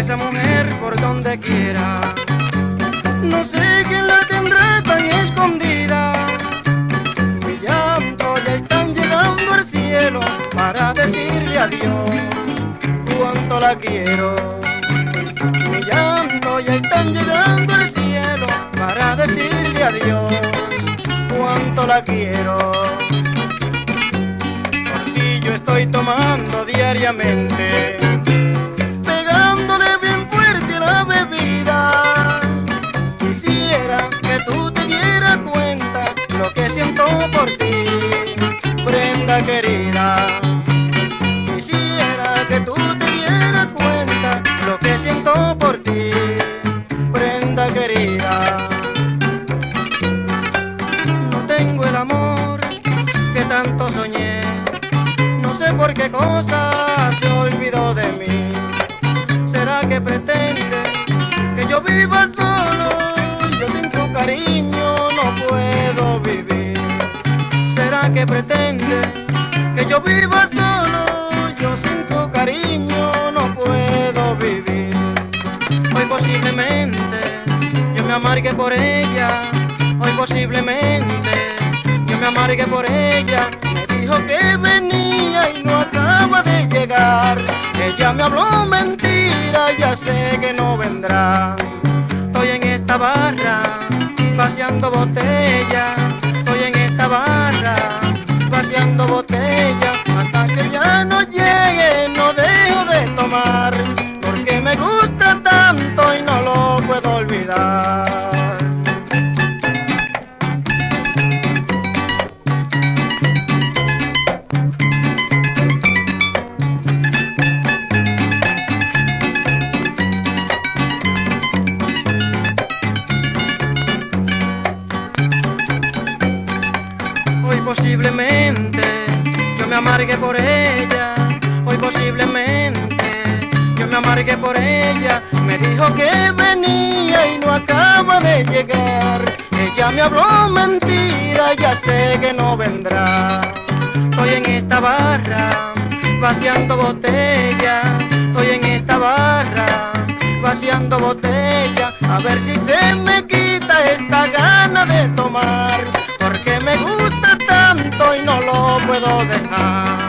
esa mujer por donde quiera. No sé quién la tendrá tan escondida. Mi llanto ya están llegando al cielo para decirle adiós cuánto la quiero. Mi llanto ya están llegando al cielo para decirle adiós cuánto la quiero. Por ti yo estoy tomando diariamente, pegándole bien fuerte a la bebida. Quisiera que tú te dieras cuenta lo que siento por ti, prenda querida. Quisiera que tú te dieras cuenta lo que siento por ti, prenda querida. No tengo el amor que tanto soñé, no sé por qué cosa se olvidó de mí. ¿Será que pretende que yo viva solo? Yo sin su cariño no puedo vivir. ¿Será que pretende que yo viva solo? Yo sin su cariño no puedo vivir. Hoy posiblemente yo me amargue por ella. Hoy posiblemente yo me amargue por ella. Me dijo que venía y no acaba de llegar. Ella me habló mentira, ya sé que no vendrá. Estoy en esta barra vaciando botella. Estoy en esta barra vaciando botella. Hasta que ya no llegue no dejo de tomar, porque me gusta tanto y no lo puedo olvidar. Hoy posiblemente yo me amargue por ella. Hoy posiblemente yo me amargue por ella. Me dijo que venía y no acaba de llegar. Ella me habló mentira, ya sé que no vendrá. Estoy en esta barra vaciando botella. Estoy en esta barra vaciando botella. A ver si se me quita esta gana de tomar, porque me gusta tanto y no lo puedo dejar.